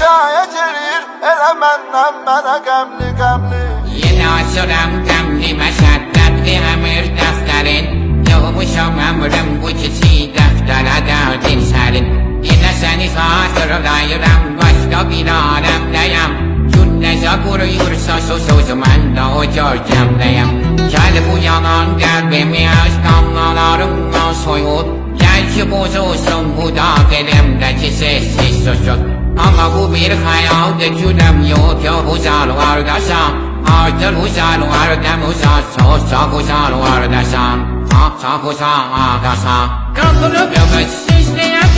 şayedir Ele menden bana qəmli qəmli Yine açıram qəmli məşəddətli əmir dəftərin Yığmışam əmrim bu kiçik dəftərə dərdin sərin Yine səni xatırlayıram başqa bir aləmdəyəm Gün necə quruyursa susuz mən də o görkəmdəyəm Gəl bu yanan qəlbimi öz damlalarımdan soyut Gəl ki bozulsun bu da dilimdəki sessiz susuz Ama bu bir hayaldır gülüm yok yok uzaklardasan Artık uzaklardan uzak çok uzaklardasan Çok uzaklardasan Kaldırıp ümitsizliğe